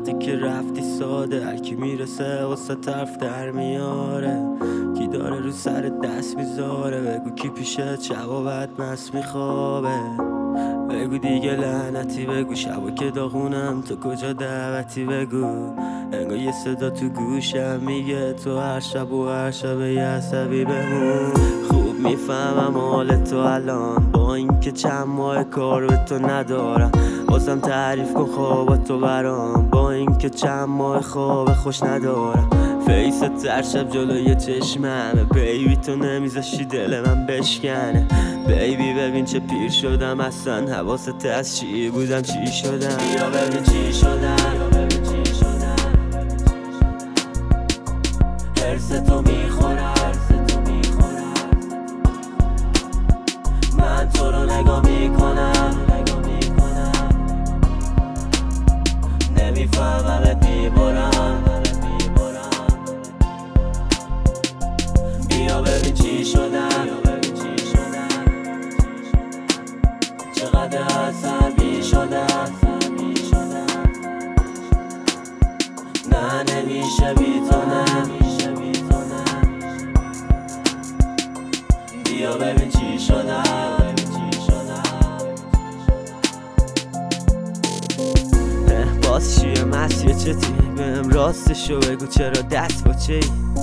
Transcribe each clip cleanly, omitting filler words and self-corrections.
وقتی که رفتی ساده، هر کی میرسه واسه طرف در میاره. کی داره رو سر دست میذاره؟ بگو کی پیشه شبا بعد مست میخوابه. بگو دیگه لعنتی، بگو شبا که داغونم تو کجا دعوتی. بگو انگار یه صدا تو گوشم میگه تو هر شب و هر شب یه عصبی بمون. خوب میفهمم حال تو الان، با اینکه چند ماه کار به تو ندارم. بازم تعریف کن خواباتو برام، با اینکه چند ماه خواب خوش ندارم. فیست هر شب جلوی چشممه، بیبی تو نمیذاشی دل من بشکنه. بیبی ببین چه پیر شدم، اصلا حواست از چی بودم چی شدم. بیا ببین چی شدم، هرس تو میخورم، من تو رو نگاه میکنم، نمیفهممت میبرم. بیا ببین چی شدم، چقدر عصبی شدم. نه نمیشه بی تو، نه بیا ببین چی شدم. باز چیه مسیه چتی؟ بهم راستشو بگو، چرا دست با چی؟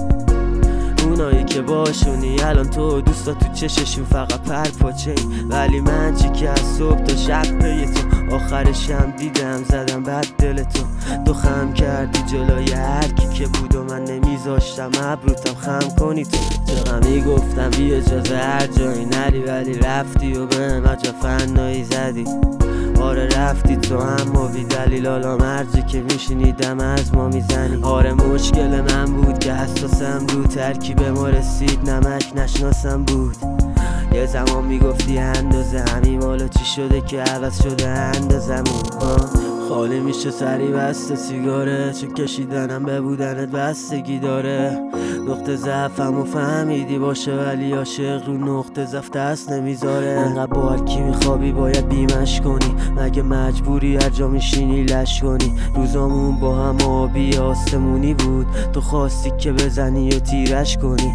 اونایی که باشونی الان تو دوستا تو چششون فقط پرپاچه، ولی من چی که از صبح تا شب پی تو، آخرشم دیدم زدم بد دل تو خم کردی جلوی هرکی که بود و من نمیذاشتم ابروتم خم کنی. تو چقدر میگفتم بی اجازه هر جایی نری، ولی رفتی و بهم عجب فنایی زدی. آره رفتی تو اما بی دلیل، حالا مرجی که میشنیدم از ما میزنی. آره مشکل من بود که حساسم رو ترکیب ما رسید، نمک نشناسم بود. یه زمان میگفتی اندازه همین، حالا چی شده که عوض شده اندازمون؟ خالی میشه سری بسته سیگاره، چون کشیدنم به بودنت بستگی داره. نقطه ضعفم و فهمیدی باشه، ولی عاشق رو نقطه ضعف دست نمیذاره. انقدر با هر کی میخوابی باید بیمش کنی، مگه مجبوری هر جا میشینی لش کنی؟ روزامون با هم آبی آسمونی بود، تو خواستی که بزنی و تیرش کنی.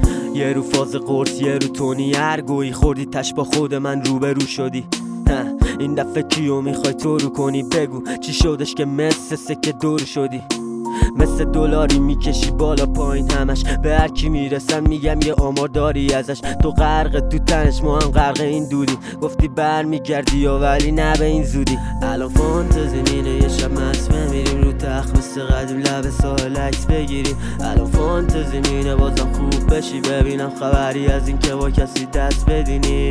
یه رو فاز قرص یه رو تونی، هر گویی خوردی تش با خود من روبرو شدی. این دفعه کیو میخوای تو رو کنی؟ بگو چی شدش که مثل سکه دور شدی؟ مثل دلاری میکشی بالا پایین همش، به هر کی میرسم میگم یه آمار داری ازش. تو غرق تو تنش، ما هم غرق این دودی. گفتی برمیگردی یا ولی نه به این زودی. الان فانتزی مینه یه شب مست میریم رو تخت مثل قدیم لب ساحل عکس بگیریم. الان فانتزی مینه بازم خوب بشی، ببینم خبری از این که با کسی دست بدینی.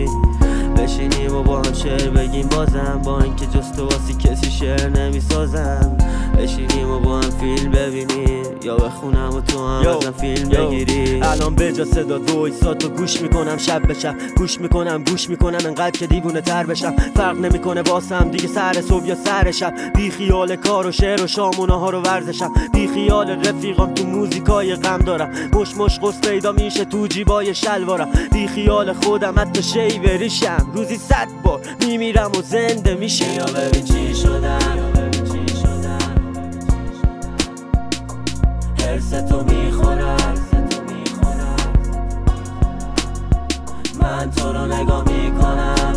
بشینیم و با هم شعر بگیم بازم، با اینکه جز تو واسی کسی شعر نمیسازم. بشینیم و با هم فیلم ببینیم، یا بخونم و تو هم ازم فیلم بگیری. الان به جا صدا وایساتو گوش میکنم، شب به شب گوش میکنم انقدر که دیوونه تر بشم. فرق نمیکنه واسم دیگه سر صبح یا سر شب. بی خیال کار و شعر و شامونه ها رو ورزشم، بی خیال رفیقام تو موزیکای غم دارم. مش قص پیدا میشه تو جیبای شلوارم، بی خیال خودم حتی شیوریشم. روزی 100 بار میمیرم و زنده میشه. بیا ببین چی شدم، هرس تو میخورم، من تو رو نگاه میکنم،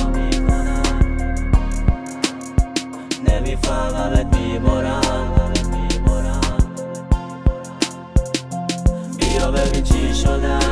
نمیفهممت میبرم. بیا ببین چی شدم،